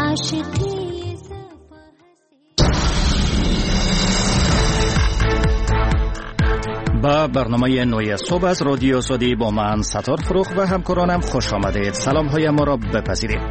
با برنامه نوی صبح از رادیو سعودی با من ستار فروخ و همکارانم خوش آمدید. سلام های ما را بپذیرید.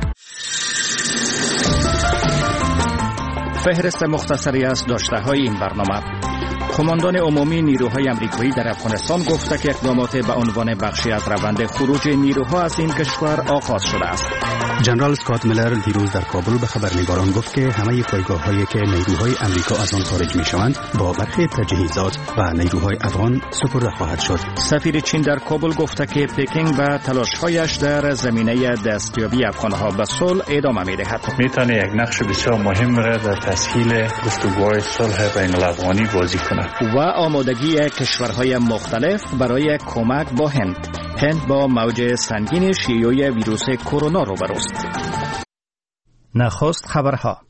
فهرست مختصری از داشته های این برنامه. کماندان عمومی نیروهای آمریکایی در افغانستان گفته که اقدامات به عنوان بخشی از روند خروج نیروها از این کشور آغاز شده است. جنرال اسکات میلر دیروز در کابل به خبرنگاران گفت که همه پایگاه‌هایی که نیروهای آمریکا از آن خارج می‌شوند با برخی تجهیزات و نیروهای افغان سپرده خواهد شد. سفیر چین در کابل گفته که پکینگ به تلاش‌هایش در زمینه دستیابی افغان‌ها به صلح ادامه می‌دهد. می‌تونه یک نقش بسیار مهم را در تسهیل گفتگوهای صلح بین‌الافغانی بازی کند. و آمادگی کشورهای مختلف برای کمک با هند با موج سنگین شیوع ویروس کرونا روبروست. نخست خبرها.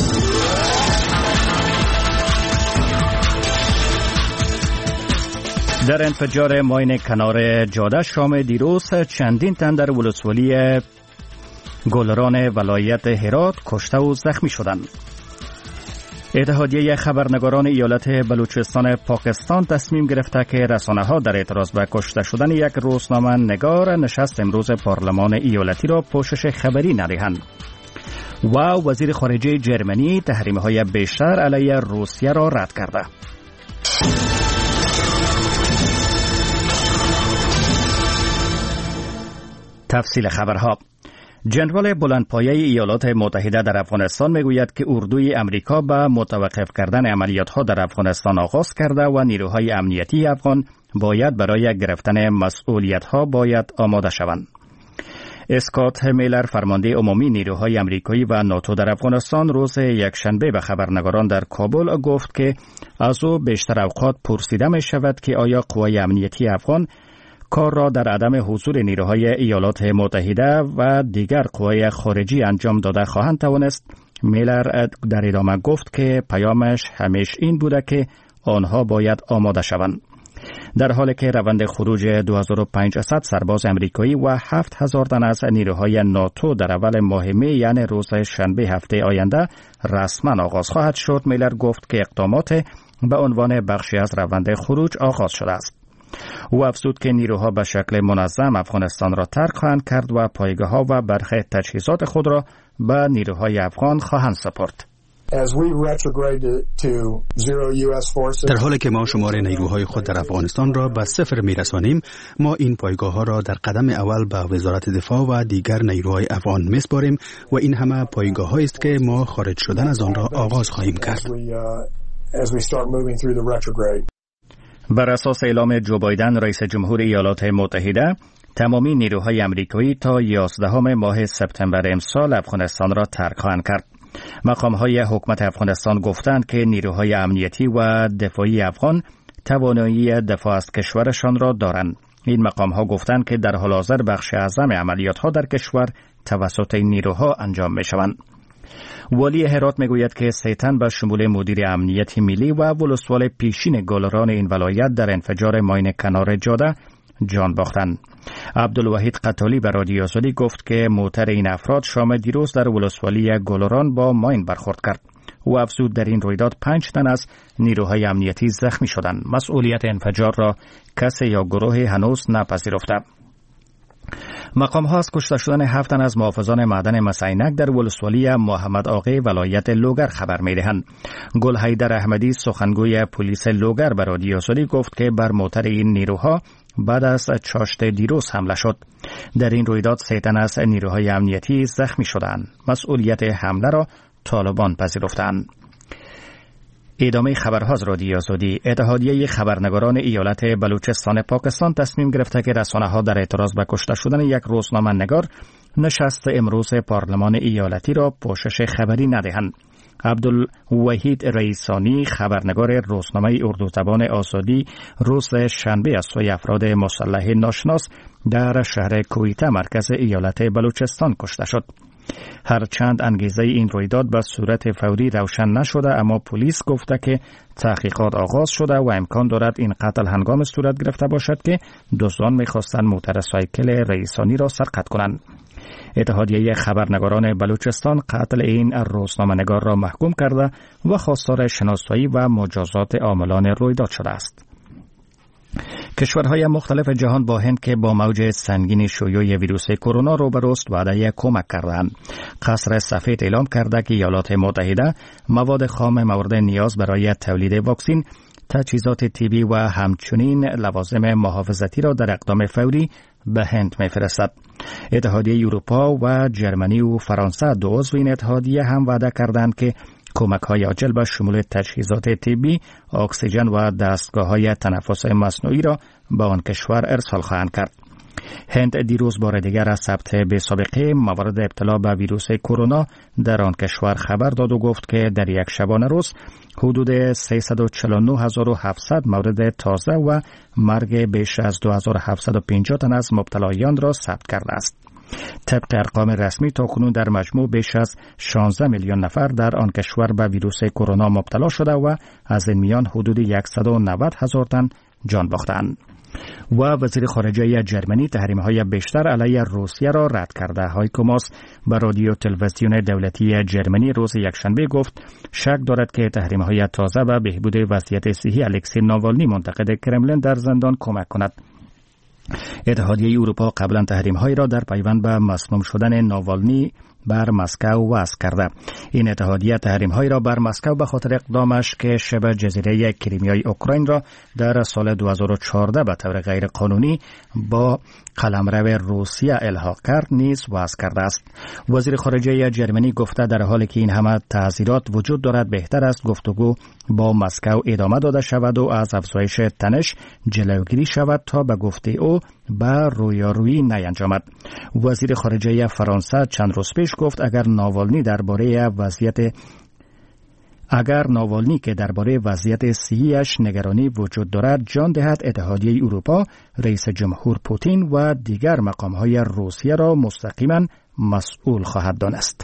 در انفجار ماین کنار جاده شام دیروز چندین تن در ولسوالی گلران ولایت هرات کشته و زخمی شدند. اتحادیه خبرنگاران ایالت بلوچستان پاکستان تصمیم گرفته که رسانه‌ها در اعتراض به کشته شدن یک روزنامه نگار نشست امروز پارلمان ایالتی را پوشش خبری ندهند. و وزیر خارجه جرمنی تحریم‌های بیشتر علیه روسیه را رد کرده. تفصیل خبرها. جنرال بلندپایه ایالات متحده در افغانستان میگوید که اردوی امریکا به متوقف کردن عملیات‌ها در افغانستان آغاز کرده و نیروهای امنیتی افغان باید برای گرفتن مسئولیت‌ها باید آماده شوند. اسکات میلر فرمانده عمومی نیروهای امریکایی و ناتو در افغانستان روز یکشنبه به خبرنگاران در کابل گفت که از او بیشتر اوقات پرسیده می شود که آیا قوای امنیتی افغان کار را در عدم حضور نیروهای ایالات متحده و دیگر قوای خارجی انجام داده خواهند توانست. میلر در ادامه گفت که پیامش همیشه این بوده که آنها باید آماده شوند. در حالی که روند خروج 2500 سرباز امریکایی و 7000 تن از نیروهای ناتو در اول ماه می یعنی روز شنبه هفته آینده رسما آغاز خواهد شد، میلر گفت که اقدامات به عنوان بخشی از روند خروج آغاز شده است. او افزود که نیروها به شکل منظم افغانستان را ترک خواهند کرد و پایگاه‌ها و برخی تجهیزات خود را به نیروهای افغان خواهند سپرد. در حالی که ما شمار نیروهای خود در افغانستان را به صفر میرسانیم، ما این پایگاه‌ها را در قدم اول به وزارت دفاع و دیگر نیروهای افغان میسپاریم و این همه پایگاه‌هایی است که ما خارج شدن از آن را آغاز خواهیم کرد. بر اساس اعلام جو بایدن رئیس جمهور ایالات متحده، تمامی نیروهای آمریکایی تا 11 ماه سپتامبر امسال افغانستان را ترک خواهند کرد. مقام‌های حکومت افغانستان گفتند که نیروهای امنیتی و دفاعی افغان توانایی دفاع از کشورشان را دارند. این مقام‌ها گفتند که در حال حاضر بخش اعظم عملیات‌ها در کشور توسط این نیروها انجام می‌شوند. والی هرات میگوید که 3 تن به شمول مدیر امنیت ملی و ولسوال پیشین گلران این ولایت در انفجار ماین کنار جاده جان باختند. عبدالوحید قتالی به رادیو سعودی گفت که موتر این افراد شام دیروز در ولسوالی گلران با ماین برخورد کرد. او افزود در این رویداد 5 تن از نیروهای امنیتی زخمی شدند. مسئولیت انفجار را کسی یا گروهی هنوز نپذیرفته. مقام ها از کشته شدن 7 تن از محافظان معدن مسینک در ولسوالی محمد آقای ولایت لوگر خبر می دهند. گل حیدر احمدی سخنگوی پلیس لوگر به رادیو سعودی گفت که بر موتر این نیروها بعد از چاشت دیروز حمله شد. در این رویداد 3 تن از نیروهای امنیتی زخمی شدند. مسئولیت حمله را طالبان پذیرفتند. ادامه خبرها از رادیو سعودی. اتحادیه خبرنگاران ایالت بلوچستان پاکستان تصمیم گرفته که رسانه‌ها در اعتراض به کشته شدن یک روزنامه نگار نشست امروز پارلمان ایالتی را پوشش خبری ندهند. عبدالوحید رئیسانی خبرنگار روزنامه اردو زبان آزادی روز شنبه از سوی افراد مسلح ناشناس در شهر کویته مرکز ایالت بلوچستان کشته شد. هرچند انگیزه این رویداد به صورت فوری روشن نشده، اما پلیس گفته که تحقیقات آغاز شده و امکان دارد این قتل هنگام صورت گرفته باشد که دزدان می‌خواستند موتورسایکل رئیسانی را سرقت کنند. اتحادیه خبرنگاران بلوچستان قتل این روزنامه‌نگار را محکوم کرده و خواستار شناسایی و مجازات عاملان رویداد شده است. کشورهای مختلف جهان با هند که با موج سنگین شیوع ویروس کرونا روبروست وعده کمک کردند. قصر سفید اعلام کرده که ایالات متحده مواد خام مورد نیاز برای تولید واکسن، تجهیزات طبی و همچنین لوازم محافظتی را در اقدام فوری به هند می‌فرستد. اتحادیه اروپا و جرمنی و فرانسه دو عضو این اتحادیه هم وعده کردند که کمک‌های عاجل به شمول تجهیزات طبی، اکسیژن و دستگاه‌های تنفس مصنوعی را به آن کشور ارسال خواهند کرد. هند دیروز بار دیگر از ثبت بی‌سابقه موارد ابتلا به ویروس کرونا در آن کشور خبر داد و گفت که در یک شبانه روز حدود 349,700 مورد تازه و مرگ بیش از 2,750 تن از مبتلایان را ثبت کرده است. طبق ارقام رسمی تاکنون در مجموع بیش از 16 میلیون نفر در آن کشور به ویروس کرونا مبتلا شده و از این میان حدود 190,000 تن جان باختند. و وزیر خارجه جرمنی تحریم‌های بیشتر علیه روسیه را رد کرده. هایکو ماس به رادیو تلویزیون دولتی جرمنی روز یکشنبه گفت شک دارد که تحریم‌های تازه به بهبود وضعیت صحی الکسی ناوالنی منتقد کرملین در زندان کمک کند. اتحادیه اروپا قبلا تحریم‌هایی را در پیوند به مسموم شدن ناوالنی بر مسکو وضع کرده. این اتحادیه تحریم‌هایی را بر مسکو به خاطر اقدامش که شبه جزیره کریمیای اوکراین را در سال 2014 به طور غیر قانونی با قلمرو روسیه الحاق کرد نیز وضع کرده است. وزیر خارجه جرمنی گفته در حالی که این همه تعزیرات وجود دارد بهتر است گفتگو با مسکو ادامه داده شود و از افزایش تنش جلوگیری شود تا به گفته او به رویارویی نینجامد. وزیر خارجه فرانسه چند روز پیش گفت اگر ناوالنی که درباره وضعیت صحیش نگرانی وجود دارد جان دهد اتحادیه اروپا رئیس جمهور پوتین و دیگر مقام‌های روسیه را مستقیما مسئول خواهد دانست.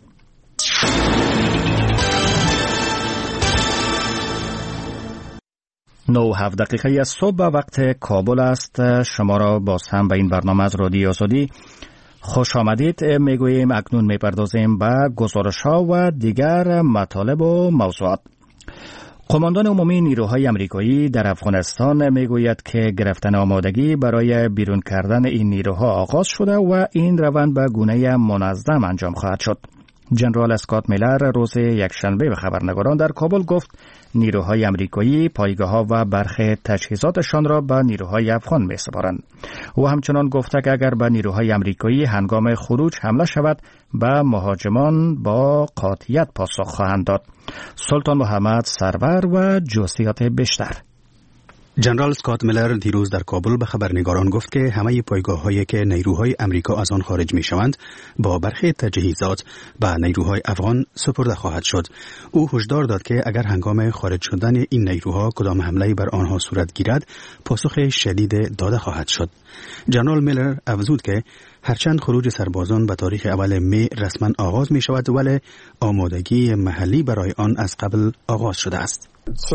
9:07 صبح به وقت کابل است. شما را باز هم به این برنامه از رادیو آزادی خوش آمدید میگوییم. اکنون میپردازیم به گزارش‌ها و دیگر مطالب و موضوعات. قماندان عمومی نیروهای امریکایی در افغانستان میگوید که گرفتن آمادگی برای بیرون کردن این نیروها آغاز شده و این روند به گونه منظم انجام خواهد شد. جنرال اسکات میلر روز یکشنبه به خبرنگاران در کابل گفت نیروهای امریکایی پایگاه‌ها و برخی تجهیزاتشان را به نیروهای افغان می‌سپارند. او همچنان گفته که اگر به نیروهای امریکایی هنگام خروج حمله شود به مهاجمان با قاطعیت پاسخ خواهند داد. سلطان محمد سرور و جزئیات بیشتر. جنرال اسکات میلر دیروز در کابل به خبرنگاران گفت که همه پایگاه‌هایی که نیروهای امریکا از آن خارج می‌شوند با برخی تجهیزات به نیروهای افغان سپرده خواهد شد. او هشدار داد که اگر هنگام خارج شدن این نیروها کدام حمله بر آنها صورت گیرد پاسخ شدید داده خواهد شد. جنرال میلر افزود که هرچند خروج سربازان به تاریخ اول می رسما آغاز می شود ولی آمادگی محلی برای آن از قبل آغاز شده است.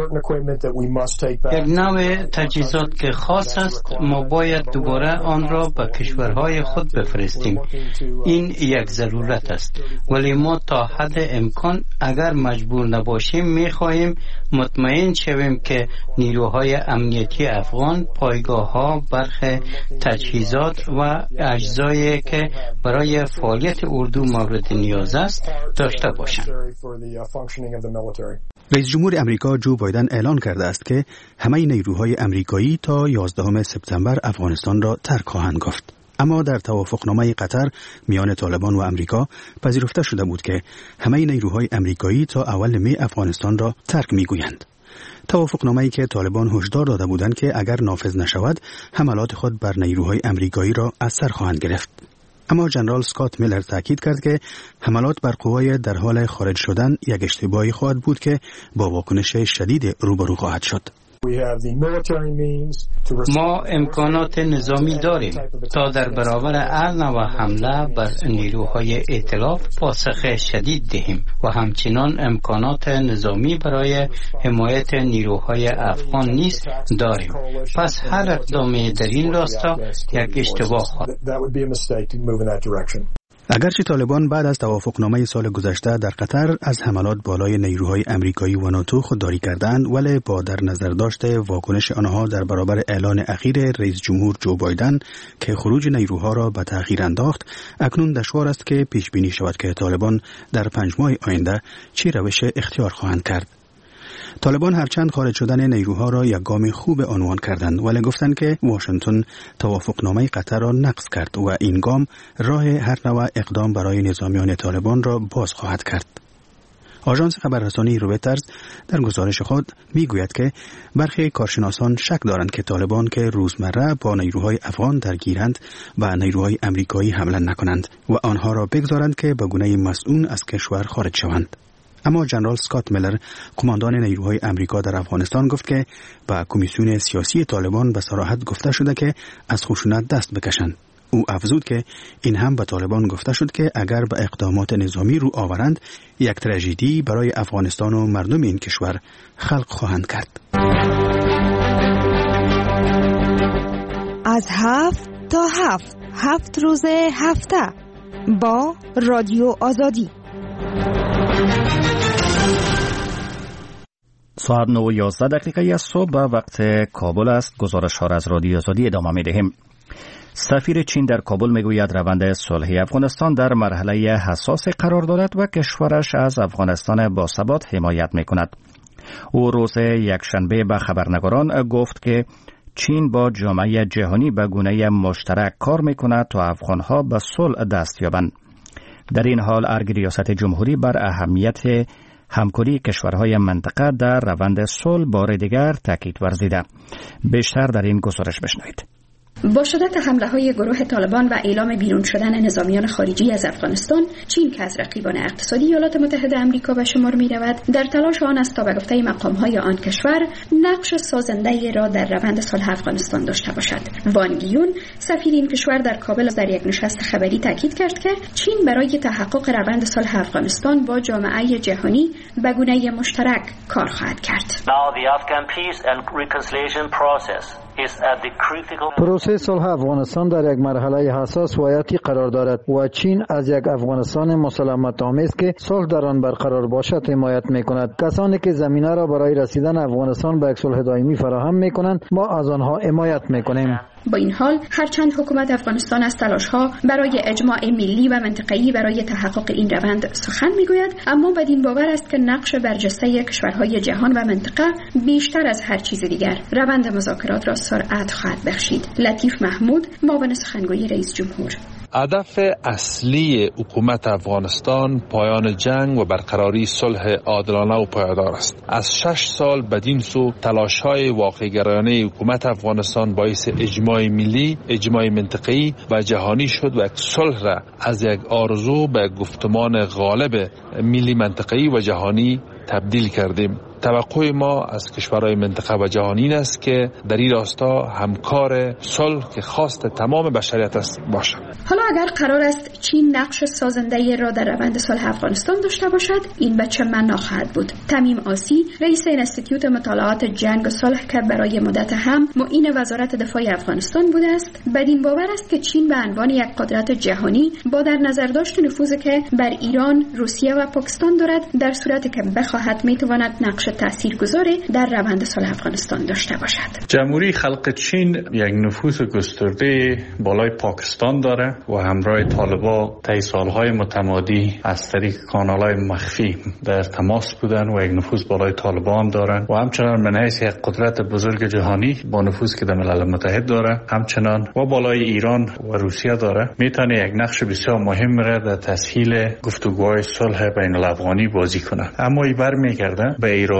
یک نوع تجهیزات که خاص است ما باید دوباره آن را به کشورهای خود بفرستیم. این یک ضرورت است ولی ما تا حد امکان اگر مجبور نباشیم می خواهیم مطمئن شویم که نیروهای امنیتی افغان پایگاه‌ها، برخی تجهیزات و اجزایی که برای فعالیت اردو مورد نیاز است داشته باشند. رئیس جمهور امریکا جو بایدن اعلان کرده است که همه نیروهای امریکایی تا 11 سپتامبر افغانستان را ترک خواهند گفت. اما در توافقنامه قطر میان طالبان و امریکا پذیرفته شده بود که همه نیروهای امریکایی تا اول می افغانستان را ترک میگویند. توافقنامه‌ای که طالبان هشدار داده بودند که اگر نافذ نشود حملات خود بر نیروهای امریکایی را از سر خواهند گرفت. اما جنرال اسکات میلر تاکید کرد که حملات بر قوای در حال خارج شدن یک اشتباهی خواهد بود که با واکنش شدید روبرو خواهد شد. ما امکانات نظامی داریم تا در برابر هر نوع حمله بر نیروهای ائتلاف پاسخ شدید دهیم و همچنان امکانات نظامی برای حمایت نیروهای افغان نیز داریم. پس هر اقدامی در این راستا یک اشتباه خواهد. اگرچه طالبان بعد از توافقنامه سال گذشته در قطر از حملات بالای نیروهای امریکایی و ناتو خودداری کردند، ولی با در نظر داشته واکنش آنها در برابر اعلان اخیر رئیس جمهور جو بایدن که خروج نیروها را به تأخیر انداخت، اکنون دشوار است که پیش بینی شود که طالبان در 5 ماه آینده چه روش اختیار خواهند کرد. طالبان هرچند خارج شدن نیروها را یک گام خوب عنوان کردند، ولی گفتند که واشنگتن توافقنامه قطر را نقض کرد و این گام راه هر نوع اقدام برای نظامیان طالبان را باز خواهد کرد. آژانس خبررسانی رویترز در گزارش خود میگوید که برخی کارشناسان شک دارند که طالبان که روزمره با نیروهای افغان درگیرند و نیروهای امریکایی حمله نکنند و آنها را بگذارند که به گونه مسئول از کشور خارج شوند. اما جنرال اسکات میلر، قماندان نیروهای امریکا در افغانستان، گفت که با کمیسیون سیاسی طالبان به صراحت گفته شده که از خشونت دست بکشند. او افزود که این هم به طالبان گفته شد که اگر به اقدامات نظامی رو آورند، یک تراژدی برای افغانستان و مردم این کشور خلق خواهند کرد. از 7 تا 7 روز هفته با رادیو آزادی. ساعت 9:11 صبح به وقت کابل است. گزارش ها را از رادیو آزادی ادامه می دهیم. سفیر چین در کابل می گوید روند صلح افغانستان در مرحله حساس قرار دارد و کشورش از افغانستان با ثبات حمایت می کند. او روز یکشنبه به خبرنگاران گفت که چین با جامعه جهانی به گونه مشترک کار می کند تا افغانها به صلح دست یابند. در این حال ارگ ریاست جمهوری بر اهمیت همکاری کشورهای منطقه در روند صلح بار دیگر تاکید ورزیده. بیشتر در این گزارش بشنوید. با شدت حمله‌های گروه طالبان و اعلام بیرون شدن نظامیان خارجی از افغانستان، چین که از رقیبان اقتصادی ایالات متحده آمریکا به شمار می‌رود، در تلاش آن است تا به گفته مقام‌های آن کشور نقش سازنده را در روند صلح افغانستان داشته باشد. وان گیون، سفیر این کشور در کابل در یک نشست خبری تاکید کرد که چین برای تحقق روند صلح افغانستان با جامعه جهانی به گونه مشترک کار خواهد کرد. پروسه صلح افغانستان در یک مرحله حساس و حیاتی قرار دارد و چین از یک افغانستان مسالمت آمیز که صلح در آن برقرار باشد حمایت می‌کند. کسانی که زمینه را برای رسیدن افغانستان به یک صلح دائمی فراهم می‌کنند، ما از آنها حمایت می‌کنیم. با این حال هرچند حکومت افغانستان از تلاش‌ها برای اجماع ملی و منطقه‌ای برای تحقق این روند سخن می‌گوید، اما بدین باور است که نقش برجسته کشورهای جهان و منطقه بیشتر از هر چیز دیگر روند مذاکرات را سرعت خواهد بخشید. لطیف محمود، معاون سخنگوی رئیس جمهور: هدف اصلی حکومت افغانستان پایان جنگ و برقراری صلح عادلانه و پایدار است. از 6 سال بدین سو تلاش‌های واقع‌گرایانه حکومت افغانستان باعث اجماع ملی، اجماع منطقه‌ای و جهانی شد و یک صلح را از یک آرزو به گفتمان غالب ملی، منطقه‌ای و جهانی تبدیل کردیم. توقع ما از کشورهای منطقه و جهانی است که در این راستا همکار صلح که خواست تمام بشریت است باشد. حالا اگر قرار است چین نقش سازنده را در روند صلح افغانستان داشته باشد، این به چه معنا خواهد بود؟ تمیم آسی، رئیس انستیتوت مطالعات جنگ و صلح که برای مدت هم معین وزارت دفاع افغانستان بوده است، بدین باور است که چین به عنوان یک قدرت جهانی با در نظر داشت نفوذی که بر ایران، روسیه و پاکستان دارد، در صورتی که بخواهد میتواند نقش تاثیرگذاری در روند صلح افغانستان داشته باشد. جمهوری خلق چین یک نفوذ گسترده بالای پاکستان داره و همراه طالبان طی سالهای متمادی از طریق کانالهای مخفی در تماس بودن و یک نفوذ بالای طالبان دارن و همچنان من حیث یک قدرت بزرگ جهانی با نفوذ که در ملل متحد داره، همچنان و بالای ایران و روسیه داره، میتونه یک نقش بسیار مهم را در تسهیل گفتگوهای صلح بین الافغانی بازی کنه. اما این برمیگرده به ایران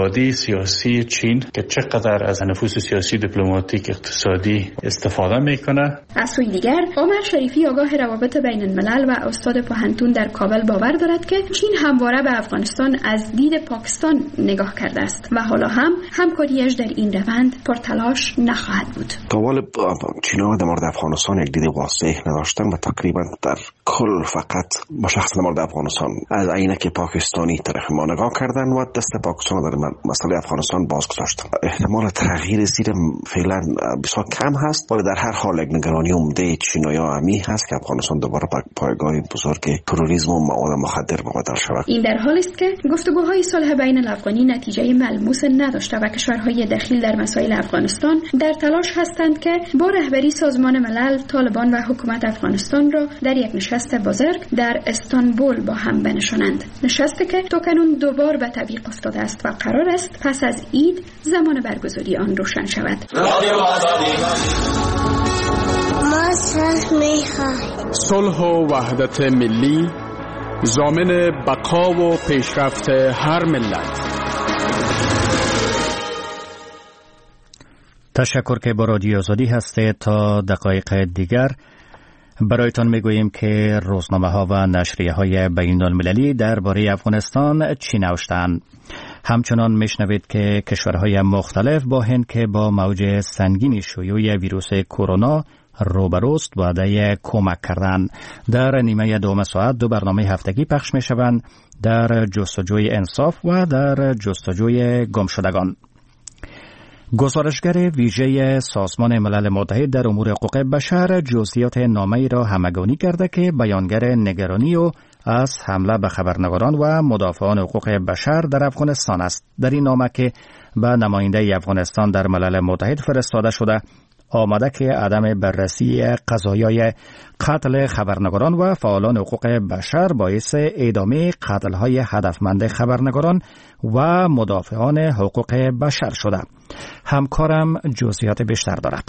اقتصادی سیاسی چین که چقدر از نفوذ سیاسی دیپلماتیک اقتصادی استفاده میکنه. از سوی دیگر عمر شریفی آگاه روابط بین الملل و استاد پوهنتون در کابل باور دارد که چین همواره به افغانستان از دید پاکستان نگاه کرده است و حالا هم همکاریش در این روند پرتلاش نخواهد بود. غالب چین‌ها در مورد افغانستان یک دید واضح نداشتن و تقریبا در کل فقط با شخص در مورد افغانستان از عینک پاکستانی طرف ما نگاه کردن و دست پاکستان در مسئله افغانستان باز گذاشتن. احتمال تغییر زیر فعلا بسیار کم هست، ولی در هر حال یک نگرانی عمده چین‌ها همی هست که افغانستان دوباره پایگاه بزرگ تروریسم و مواد مخدر مبادل شود. این در حالی است که گفتگوهای صلح بین الافغانی نتیجه ملموس نداشته و کشورهای دخیل در مسائل افغانستان در تلاش هستند که با رهبری سازمان ملل، طالبان و حکومت افغانستان را در یک نشست بزرگ در استانبول با هم بنشانند. نشستی که تاکنون دوبار به تعویق افتاده است و قرار است پس از عید زمان برگزاری آن روشن شود. صلح و وحدت ملی ضامن بقا و پیشرفت هر ملت. تشکر که با رادیو آزادی هستید. تا دقایق دیگر برایتان میگوییم که روزنامه ها و نشریه های بین المللی درباره افغانستان چی نوشتند. همچنان میشنوید که کشورهای مختلف با هند که با موج سنگین شیوع ویروس کرونا روبروست وعده کمک کردن. در نیمه دوم ساعت دو برنامه هفتگی پخش میشوند، در جستجوی انصاف و در جستجوی گمشدگان. گزارشگر ویژه سازمان ملل متحد در امور حقوق بشر جزئیات نامه‌ای را همگانی کرده که بیانگر نگرانی و از حمله به خبرنگاران و مدافعان حقوق بشر در افغانستان است. در این نامه که به نماینده افغانستان در ملل متحد فرستاده شده آمده که عدم بررسی قضایای قتل خبرنگاران و فعالان حقوق بشر باعث ادامه قتل‌های هدفمند خبرنگاران و مدافعان حقوق بشر شده. همکارم جزئیات بیشتر دارد.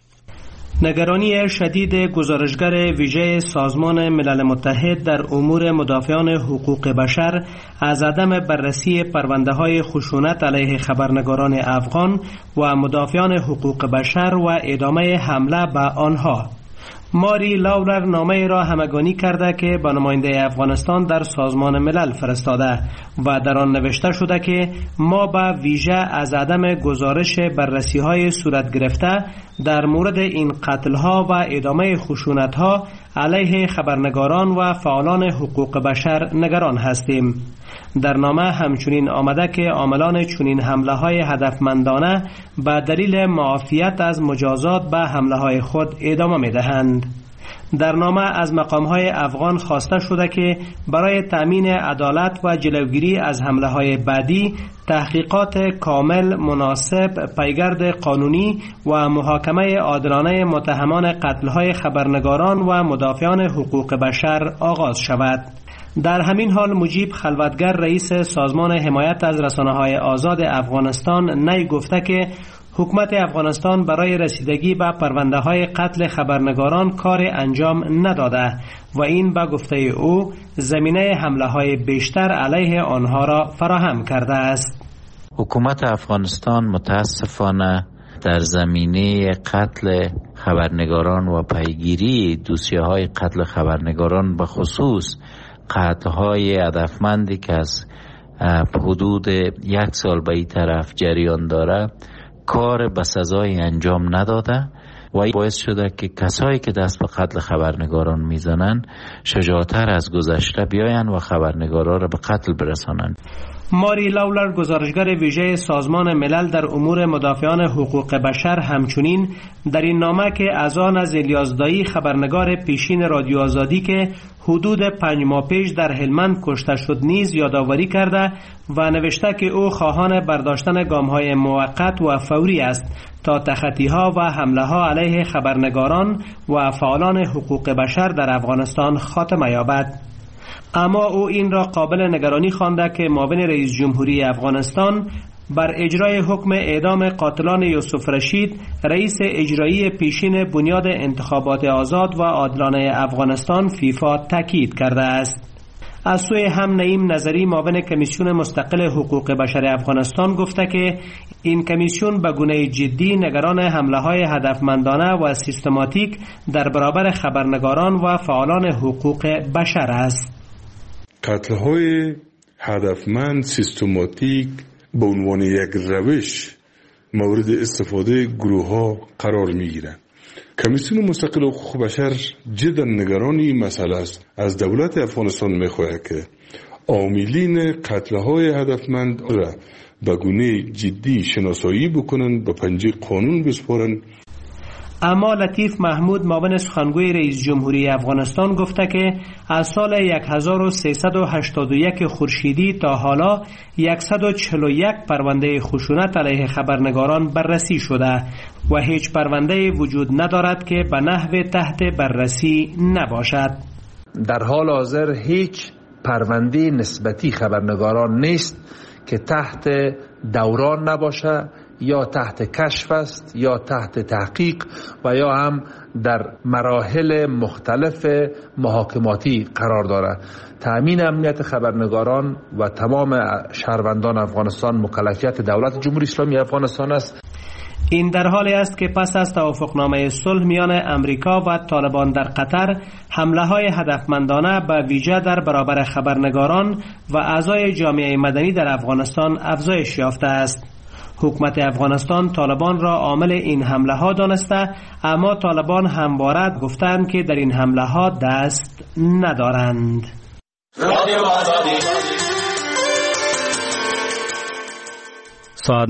نگرانی شدید گزارشگر ویژه سازمان ملل متحد در امور مدافعان حقوق بشر از عدم بررسی پرونده‌های خشونت علیه خبرنگاران افغان و مدافعان حقوق بشر و ادامه حمله به آنها. ماری لاولر نامه را همگانی کرده که با نماینده افغانستان در سازمان ملل فرستاده و در آن نوشته شده که ما به ویژه از عدم گزارش بررسی‌های صورت گرفته در مورد این قتل‌ها و ادامه خشونت‌ها علیه خبرنگاران و فعالان حقوق بشر نگران هستیم. در نامه همچنین آمده که عاملان چنین حمله‌های هدفمندانه به دلیل معافیت از مجازات به حمله‌های خود ادامه می‌دهند. در نامه از مقام‌های افغان خواسته شده که برای تأمین عدالت و جلوگیری از حمله‌های بعدی تحقیقات کامل، مناسب، پیگرد قانونی و محاکمه عادلانه متهمان قتل‌های خبرنگاران و مدافعان حقوق بشر آغاز شود. در همین حال مجیب خلوتگر رئیس سازمان حمایت از رسانه‌های آزاد افغانستان نی گفته که حکومت افغانستان برای رسیدگی به پرونده‌های قتل خبرنگاران کار انجام نداده و این به گفته او زمینه حمله‌های بیشتر علیه آنها را فراهم کرده است. حکومت افغانستان متاسفانه در زمینه قتل خبرنگاران و پیگیری دوسیه‌های قتل خبرنگاران به خصوص قطعهای هدفمندی که از حدود 1 سال به این طرف جریان داره کار به سزای انجام نداده و این باعث شده که کسایی که دست به قتل خبرنگاران میزنن شجاعتر از گذشته بیاین و خبرنگاران را به قتل برسانند. ماری لاولر گزارشگر ویژه سازمان ملل در امور مدافعان حقوق بشر همچنین در این نامه که از آن از الیازدایی خبرنگار پیشین رادیو آزادی که حدود 5 ماه پیش در هلمند کشته شد نیز یادآوری کرده و نوشته که او خواهان برداشتن گام‌های موقت و فوری است تا تخطی‌ها و حمله‌ها علیه خبرنگاران و فعالان حقوق بشر در افغانستان خاتمه یابد. اما او این را قابل نگرانی خوانده که معاون رئیس جمهوری افغانستان بر اجرای حکم اعدام قاتلان یوسف رشید رئیس اجرایی پیشین بنیاد انتخابات آزاد و عادلانه افغانستان فیفا تاکید کرده است. از سوی هم نعیم نظری معاون کمیسیون مستقل حقوق بشر افغانستان گفته که این کمیسیون به گونه جدی نگران حمله‌های هدفمندانه و سیستماتیک در برابر خبرنگاران و فعالان حقوق بشر است. قتل‌های هدفمند سیستماتیک به عنوان یک روش مورد استفاده گروه‌ها قرار می‌گیرند. کمیسیون مستقل حقوق بشر جدا نگران این مسئله است. از دولت افغانستان می‌خواهد که عاملین قتل‌های هدفمند را به گونه جدی شناسایی بکنند، به پنجه قانون بسپارند. اما لطیف محمود معاون سخنگوی رئیس جمهوری افغانستان گفته که از سال 1381 خورشیدی تا حالا 141 پرونده خشونت علیه خبرنگاران بررسی شده و هیچ پرونده وجود ندارد که به نحو تحت بررسی نباشد. در حال حاضر هیچ پرونده نسبتی خبرنگاران نیست که تحت دوران نباشه، یا تحت کشف است یا تحت تحقیق و یا هم در مراحل مختلف محاکماتی قرار دارد. تأمین امنیت خبرنگاران و تمام شهروندان افغانستان مکلفیت دولت جمهوری اسلامی افغانستان است. این در حالی است که پس از توافقنامه صلح میان امریکا و طالبان در قطر، حمله‌های هدفمندانه به ویژه در برابر خبرنگاران و اعضای جامعه مدنی در افغانستان افزایش یافته است. حکومت افغانستان طالبان را عامل این حمله ها دانسته، اما طالبان همواره گفتند که در این حمله ها دست ندارند. ساعت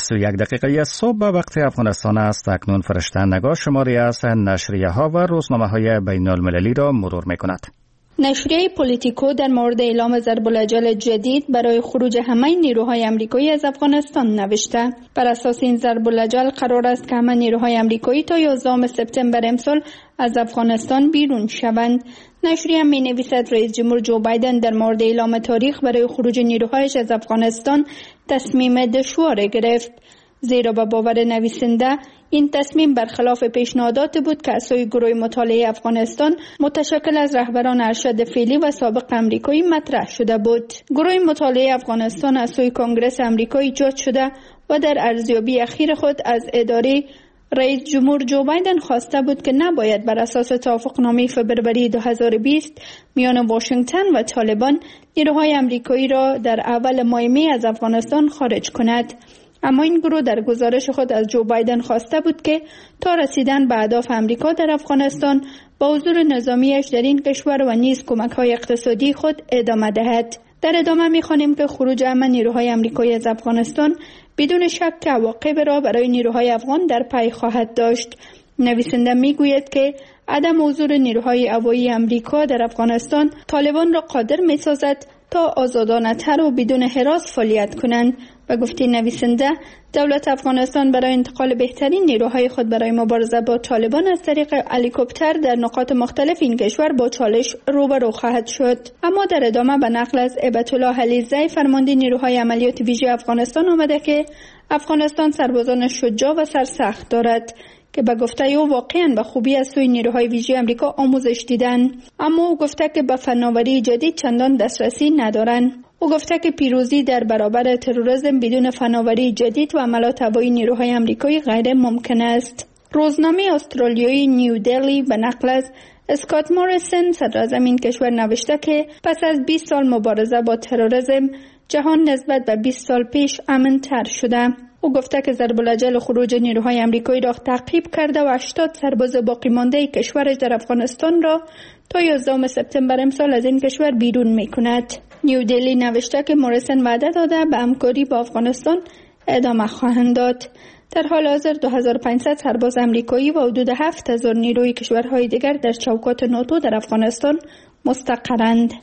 9:21 صبح به وقت افغانستان است. اکنون فرشته نگاه شماری از نشریه ها و روزنامه های بین المللی را مرور می کند. نشریه پولیتیکو در مورد اعلام ضرب العجل جدید برای خروج همه نیروهای آمریکایی از افغانستان نوشته. بر اساس این ضرب العجل قرار است که همه نیروهای آمریکایی تا 11 سپتامبر امسال از افغانستان بیرون شوند. نشریه می نویسد رئیس جمهور جو بایدن در مورد اعلام تاریخ برای خروج نیروهایش از افغانستان تصمیم دشوار گرفت، زیرا به باور نویسنده این تصمیم برخلاف پیشنهادات بود که از سوی گروه مطالعه افغانستان متشکل از رهبران ارشد فعلی و سابق آمریکایی مطرح شده بود. گروه مطالعه افغانستان از سوی کنگره آمریکایی ایجاد شده و در ارزیابی اخیر خود از اداره رئیس جمهور جو بایدن خواسته بود که نباید بر اساس توافقنامه فبروری 2020 میان واشنگتن و طالبان نیروهای آمریکایی را در اول ماه می از افغانستان خارج کند. اما این گروه در گزارش خود از جو بایدن خواسته بود که تا رسیدن به اهداف آمریکا در افغانستان با حضور نظامیش در این کشور و نیز کمک‌های اقتصادی خود ادامه دهد. در ادامه می‌خوانیم که خروج همه نیروهای آمریکایی از افغانستان بدون شک عواقب را برای نیروهای افغان در پی خواهد داشت. نویسنده میگوید که عدم حضور نیروهای هوایی آمریکا در افغانستان طالبان را قادر می‌سازد تا آزادانه‌تر و بدون هراس فعالیت کنند. و گفته نویسنده دولت افغانستان برای انتقال بهترین نیروهای خود برای مبارزه با طالبان از طریق هلیکوپتر در نقاط مختلف این کشور با چالش روبرو خواهد شد. اما در ادامه به نقل از هیبت الله علیزی فرمانده نیروهای عملیات ویژه افغانستان آمده که افغانستان سربازان شجاع و سرسخت دارد که به گفته او واقعا به خوبی از سوی نیروهای ویژه آمریکا آموزش دیدن، اما او گفته که به فناوری جدید چندان دسترسی ندارند. او گفته که پیروزی در برابر تروریسم بدون فناوری جدید و عملات هوایی نیروهای آمریکایی غیر ممکن است. روزنامه استرالیایی نیو دلی به نقل از اسکات موریسن صدراعظم این کشور نوشته که پس از 20 سال مبارزه با تروریسم جهان نسبت به 20 سال پیش امن‌تر شده. او گفته که ضرب العجل خروج نیروهای آمریکایی را تعقیب کرده و 80 سرباز باقی مانده کشورش در افغانستان را تا 11 سپتامبر امسال از این کشور بیرون می‌کند. نیو دلی نوشته که موریسن وعده داده به همکاری با افغانستان ادامه خواهند داد. در حال حاضر 2500 سرباز آمریکایی و حدود 7000 نیروی کشورهای دیگر در چوکات ناتو در افغانستان مستقرند.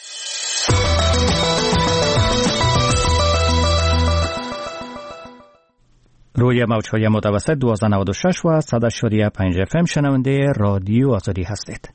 روی موج‌های متوسط 1296 و 100.5 FM شنونده رادیو آزادی هستید.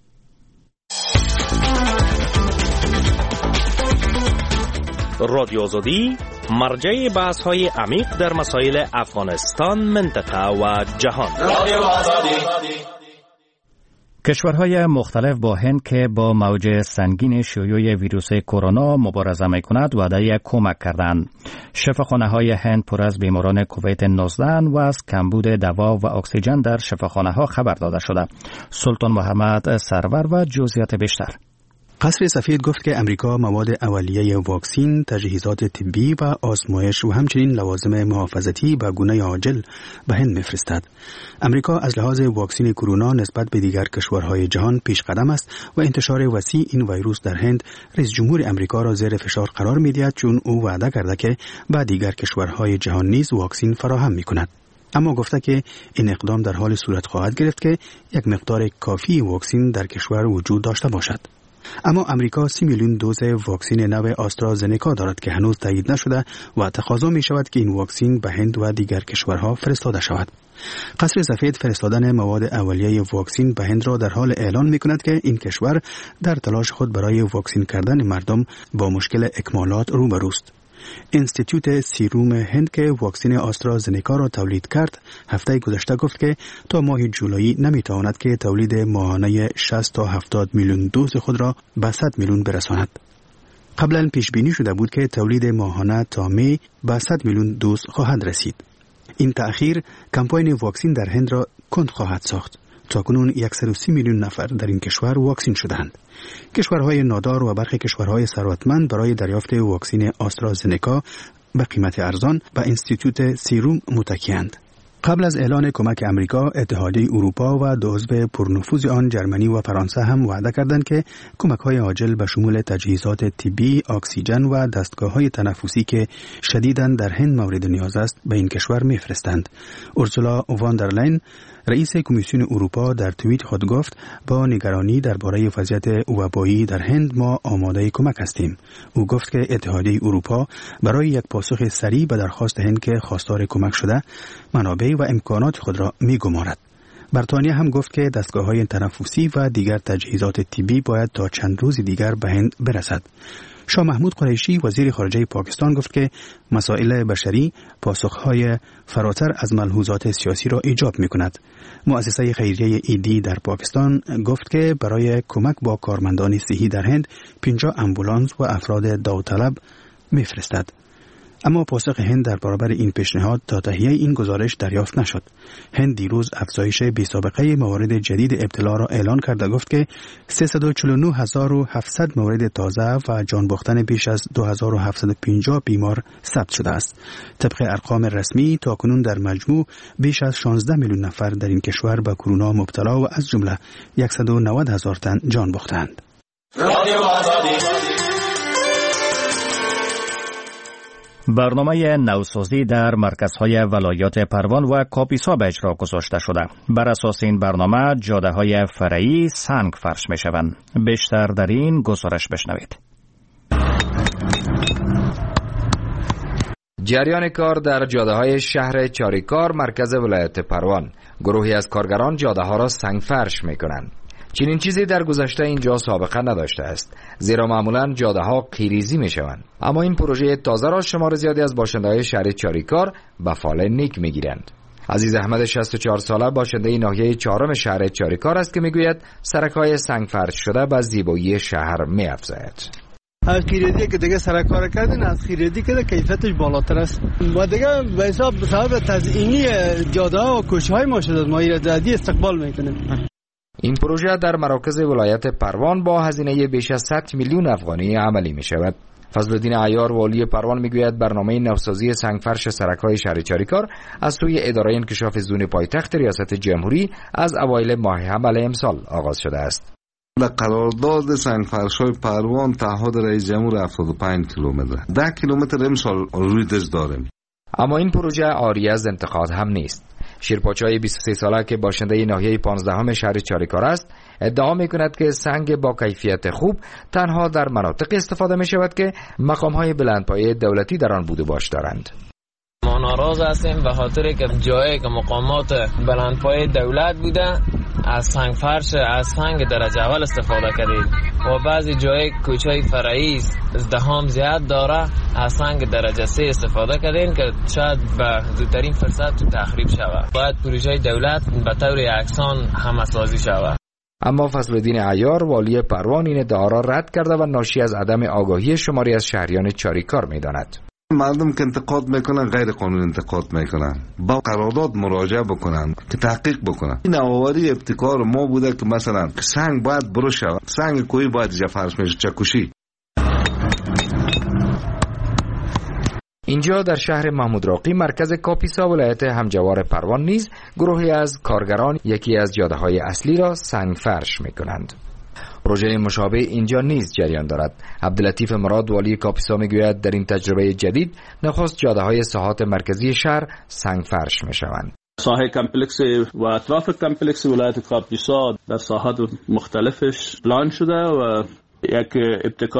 رادیو آزادی مرجع بحث‌های عمیق در مسائل افغانستان، منطقه و جهان. رادیو آزادی. کشورهای مختلف با هند که با موج سنگین شیوع ویروس کرونا مبارزه می‌کند وعده کمک کردند. شفاخانه‌های هند پر از بیماران کووید 19 و از کمبود دوا و اکسیژن در شفاخانه‌ها خبر داده شده. سلطان محمد سرور و جزئیات بیشتر. قصر سفید گفت که امریکا مواد اولیه واکسین، تجهیزات طبی و آزمایش و همچنین لوازم محافظتی به گونه عاجل به هند می‌فرستد. امریکا از لحاظ واکسین کرونا نسبت به دیگر کشورهای جهان پیش قدم است و انتشار وسیع این ویروس در هند رئیس جمهور امریکا را زیر فشار قرار می‌دهد چون او وعده کرده که به دیگر کشورهای جهان نیز واکسین فراهم می‌کند. اما گفته که این اقدام در حال صورت خواهد گرفت که یک مقدار کافی واکسین در کشور وجود داشته باشد. اما امریکا 30 میلیون دوز واکسین نو آسترازنکا دارد که هنوز تایید نشده و تقاضا می شود که این واکسین به هند و دیگر کشورها فرستاده شود. قصر سفید فرستادن مواد اولیه واکسین به هند را در حال اعلان می کند که این کشور در تلاش خود برای واکسین کردن مردم با مشکل اکمالات روبروست. انستیتوت سیروم هند که واکسین آسترازنکا را تولید کرد هفته گذشته گفت که تا ماه جولای نمیتواند که تولید ماهانه 60 تا 70 میلیون دوز خود را به 100 میلیون برساند. قبلا پیش بینی شده بود که تولید ماهانه تا می به 100 میلیون دوز خواهد رسید. این تأخیر کمپاین واکسین در هند را کند خواهد ساخت. تاکنون 130 میلیون نفر در این کشور واکسین شدند. کشورهای نادار و برخی کشورهای ثروتمند برای دریافت واکسین آسترازنکا به قیمت ارزان به انستیتوت سیروم متکی‌اند. قبل از اعلان کمک امریکا، اتحادیه اروپا و دو عضو پرنفوذ آن جرمنی و فرانسه هم وعده کردند که کمک‌های عاجل به شمول تجهیزات طبی، اکسیژن و دستگاه‌های تنفسی که شدیداً در هند مورد نیاز است به این کشور می‌فرستند. اورسولا واندرلاین رئیس کمیسیون اروپا در توییت خود گفت با نگرانی درباره وضعیت وبایی در هند ما آماده کمک هستیم. او گفت که اتحادیه اروپا برای یک پاسخ سریع به درخواست هند که خواستار کمک شده منابع و امکانات خود را می‌گمارد. بریتانیا هم گفت که دستگاه‌های تنفسی و دیگر تجهیزات طبی باید تا چند روز دیگر به هند برسد. شاه محمود قریشی وزیر خارجه پاکستان گفت که مسائل بشری پاسخهای فراتر از ملحوظات سیاسی را ایجاب می‌کند. مؤسسه خیریه ایدی در پاکستان گفت که برای کمک با کارمندان صحی در هند 50 امبولانس و افراد داوطلب می‌فرستد. اما پاسخ هند در برابر این پیشنهاد تا تهیه این گزارش دریافت نشد. هند دیروز افزایش بی‌سابقه موارد جدید ابتلا را اعلان کرده گفت که 349,700 مورد تازه و جان باختن بیش از 2,750 بیمار ثبت شده است. طبق ارقام رسمی تاکنون در مجموع بیش از 16 میلیون نفر در این کشور به کرونا مبتلا و از جمله 190,000 تن جان باختند. برنامه نوسازی در مرکزهای ولایات پروان و کاپیسا به اجرا گذاشته شده. بر اساس این برنامه جاده‌های فرعی سنگ فرش می شوند. بیشتر در این گزارش بشنوید. جریان کار در جاده‌های شهر چاریکار مرکز ولایت پروان. گروهی از کارگران جاده‌ها را سنگ فرش می کنند. چنین چیزی در گذشته اینجا سابقه نداشته است، زیرا معمولاً جاده‌ها قیریزی می‌شوند. اما این پروژه تازه را شمار زیادی از باشنده‌های شهر چاریکار به فال نیک می‌گیرند. عزیز احمد 64 ساله باشنده ناحیه 4 شهر چاریکار است که می‌گوید سرک‌های سنگ فرش شده به زیبایی شهر می‌افزاید. از خیریدی که دیگه سر کار کردن، از خیریدی که کیفیتش بالاتر است و دیگه به حساب صاحب تزیینی جاده‌ها و کوچه‌های ما شده ما ایرادی استقبال می‌کنیم. این پروژه در مراکز ولایت پروان با هزینه بیش از 100 میلیون افغانی عملی می شود. فضلالدین عیار والی پروان می گوید برنامه نوسازی سنگفرش سرک‌های شهر چاریکار از سوی اداره انکشاف زون پایتخت ریاست جمهوری از اوایل ماه حمل امسال آغاز شده است. قرارداد سنگفرش‌های پروان تعهد رئیس جمهور 75 کیلومتر 10 کیلومتر امسال رویدش داریم. اما این پروژه عاری از انتقاد هم نیست. شیرپاچای 23 ساله که باشنده ناحیه 15 شهر چاریکار است ادعا می‌کند که سنگ با کیفیت خوب تنها در مناطق استفاده می‌شود که مقام‌های بلندپایه دولتی در آن بود و باش دارند. ما ناراض هستیم به خاطر که جایی که مقامات بلندپایه دولت بوده از سنگ فرش از سنگ درجه اول استفاده کردید و بعضی جای کوچه فرعی ازدحام زیاد داره از سنگ درجه 3 استفاده کردین که شاید به زودترین فرصت تخریب شود. باید پروژه دولت به طور یکسان همه سازی شود. اما فضلالدین عیار والی پروان این ادعا را رد کرده و ناشی از عدم آگاهی شماری از شهریان چاریکار می‌داند. مردم که انتقاد میکنن غیر قانون انتقاد میکنن، با قرارداد مراجعه بکنن که تحقیق بکنن. این نوآوری ابتکار ما بوده که مثلا سنگ باید برو شود، سنگ کوی باید جفرش میشه چکشی. اینجا در شهر محمود راقی مرکز کاپیسا ولایت همجوار پروان نیز گروهی از کارگران یکی از جاده‌های اصلی را سنگ فرش میکنند. پروژه مشابه اینجا نیز جریان دارد. عبداللطیف مراد والی کاپیسا میگوید در این تجربه جدید نخست جاده‌های ساحات مرکزی شهر سنگ فرش میشوند. ساحه کمپلکس و اطراف کمپلکس ولایت کاپیسا در ساحات مختلفش پلان شده و یک ابتکار